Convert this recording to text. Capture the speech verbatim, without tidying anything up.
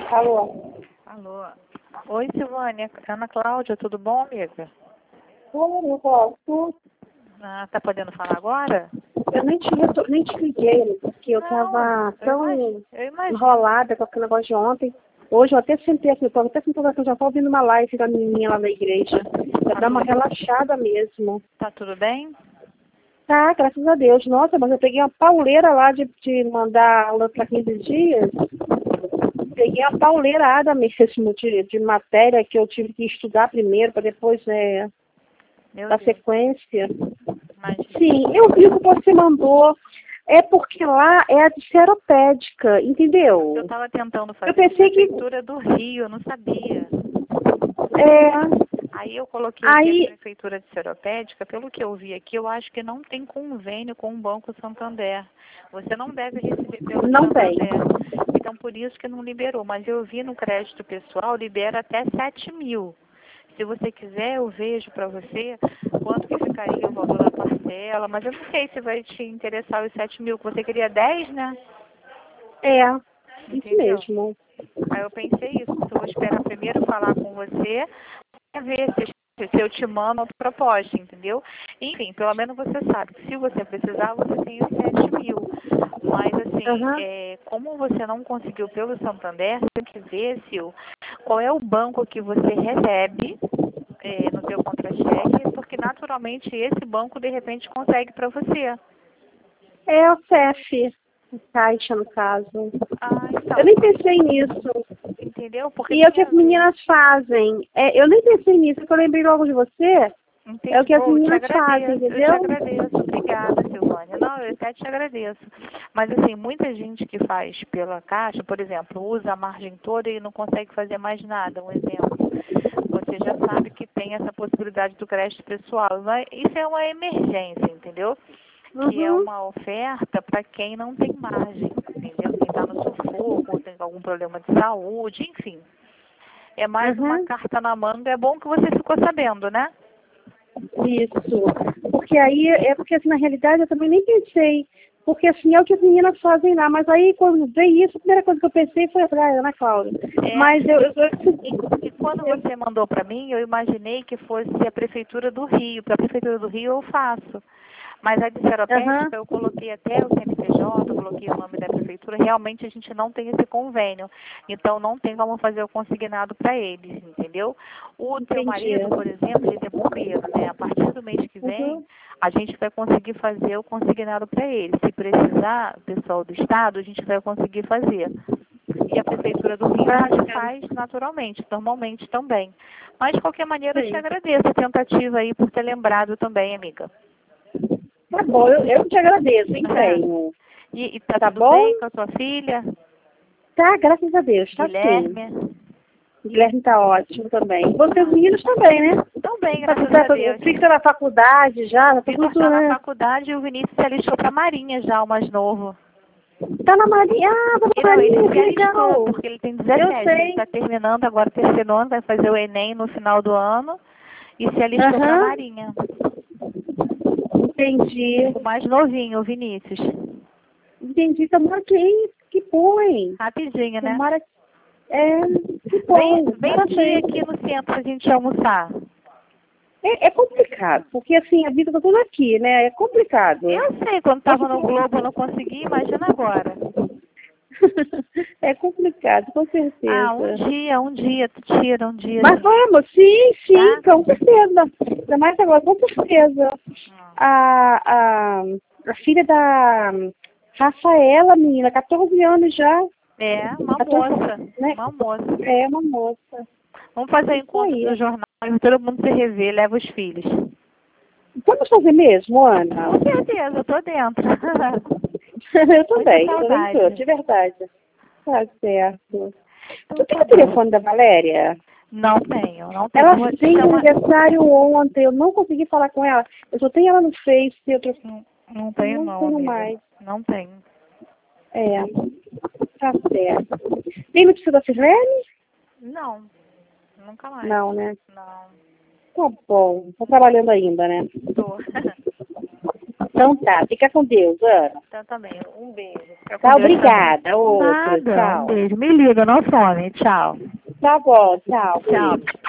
Alô? Alô. Oi, Silvânia. Ana Cláudia, tudo bom, amiga? Oi, eu posso. Ah, tá podendo falar agora? Eu nem te, eu nem te liguei, porque eu Não, tava eu tão imagino, eu imagino. enrolada com aquele negócio de ontem. Hoje eu até sentei aqui, eu tava até sentando aqui, eu já tava ouvindo uma live da menininha lá na igreja. Pra Tá dar uma tudo, relaxada mesmo. tá tudo bem? Tá, graças a Deus. Nossa, mas eu peguei uma pauleira lá de, de mandar aula para quinze dias. Peguei a pauleirada mesmo de, de matéria que eu tive que estudar primeiro para depois é, Meu dar Deus, sequência. imagina. Sim, eu vi o que você mandou. É porque lá é a de seropédica, entendeu? Eu tava tentando fazer Eu pensei a que... prefeitura do Rio, eu não sabia. É, Aí eu coloquei aqui a aí... prefeitura de Seropédica, pelo que eu vi aqui, eu acho que não tem convênio com o Banco Santander. Você não deve receber pelo Não tem. Santander. Então, por isso que não liberou. Mas eu vi no crédito pessoal, libera até sete mil. Se você quiser, eu vejo para você quanto que ficaria o valor da parcela. Mas eu não sei se vai te interessar os sete mil, que você queria dez, né? É, isso Entendeu? mesmo. Aí eu pensei isso, mas eu vou esperar primeiro falar com você para ver se, se eu te mando outra proposta, entendeu? Enfim, pelo menos você sabe que se você precisar, você tem os sete mil. Mas assim, Aham. é, como você não conseguiu pelo Santander, você tem que ver, Sil, qual é o banco que você recebe é, no seu contra-cheque, porque naturalmente esse banco de repente consegue para você. É o C F, Caixa, no caso. Ah, Eu então, nem por- pensei nisso. entendeu? Porque E é o tem que a as ver. meninas fazem. É, eu nem pensei nisso, porque eu lembrei logo de você. É o Entendi. que as Oh, eu te meninas fazem, agradeço, eu te entendeu? agradeço. Obrigada, Silvânia. Não, eu até te agradeço. Mas, assim, muita gente que faz pela Caixa, por exemplo, usa a margem toda e não consegue fazer mais nada. Um exemplo. Você já sabe que tem essa possibilidade do crédito pessoal. Mas isso é uma emergência, entendeu? Que é Uhum. uma oferta para quem não tem margem, entendeu? Quem está no sufoco, ou tem algum problema de saúde, enfim. É mais uma Uhum. carta na manga. É bom que você ficou sabendo, né? Isso. Porque aí, é porque assim, na realidade eu também nem pensei. Porque assim, é o que as meninas fazem lá. Mas aí, quando veio isso, a primeira coisa que eu pensei foi, ah, Ana Cláudia. É, Mas eu, eu, e, e quando eu, você mandou para mim, eu imaginei que fosse a Prefeitura do Rio. Para a Prefeitura do Rio eu faço. Mas a de aham, Seropédica eu coloquei até o C N P J, eu coloquei o nome da Prefeitura. Realmente a gente não tem esse convênio. Então não tem como fazer o consignado para eles, entendeu? O teu entendi. marido, por exemplo, ele é bombeiro, né? A partir do mês que vem, Uhum. a gente vai conseguir fazer o consignado para ele. Se precisar, pessoal do Estado, a gente vai conseguir fazer. E a Prefeitura do Rio a Ah, gente tá. faz naturalmente, normalmente também. Mas, de qualquer maneira, eu te Sim. agradeço a tentativa aí por ter lembrado também, amiga. Tá bom, eu, eu te agradeço, empenho. E, e tá Tá tudo bom? bem com a sua filha, Tá, graças a Deus, tá sim. Guilherme? O Guilherme tá ótimo também. Vocês Ah, meninos também, né? tão bem, Tá tudo graças a certo. O Deus. Victor tá na faculdade já, tá Vitor tudo, está na né? faculdade e o Vinícius se alistou para a Marinha já, o mais novo. Tá na Marinha. Ah, tá E na não, ele Marinha, se que alistou, legal. porque ele tem Eu dezessete. Ele sei. está terminando agora o terceiro ano, vai fazer o Enem no final do ano e se alistou para a Aham, Marinha. entendi. O mais novinho, o Vinícius. Entendi, tomara que, que bom, hein? Rapidinho, né? Tomara que... É, que Vem, bom, vem um dia parabéns. aqui no centro pra gente almoçar. É, é complicado, porque assim, a vida tá toda aqui, né? É complicado. Eu sei, quando Você estava no Globo eu não consegui, imagina agora. É complicado, com Ah, um certeza. dia, um dia, tu tira um dia Mas assim, vamos, sim, sim, tá? com certeza. Ainda mais agora, com certeza. Hum. A, a, a filha da Rafaela, menina, catorze anos já. É, uma catorze, moça, né? uma moça. É uma moça. Vamos fazer o Isso encontro aí. do jornal e todo mundo se rever, leva os filhos. Vamos fazer mesmo, Ana? Com certeza, eu tô dentro. Eu Muita também, eu também tô, saudade. de verdade. Tá certo. Então Tu tem tá o bom. telefone da Valéria? Não tenho, não tenho. Ela Vou te fez chamar. aniversário ontem, eu não consegui falar com ela. Eu só tenho ela no Face, eu tô- Não, não tenho não não, tenho amiga. mais. Não tenho. É, tá certo. Tem notícia da Sirlene? Não, nunca mais. Não, né? Não, Tá bom. Tá trabalhando ainda, né? tô. Então tá, fica com Deus, Ana. Então também, um beijo. Fica com Tá, Deus também. obrigada. Outro, Nada, tchau. um beijo. Me liga, não some. Tchau. Tá bom, tchau. Tchau. Beijo.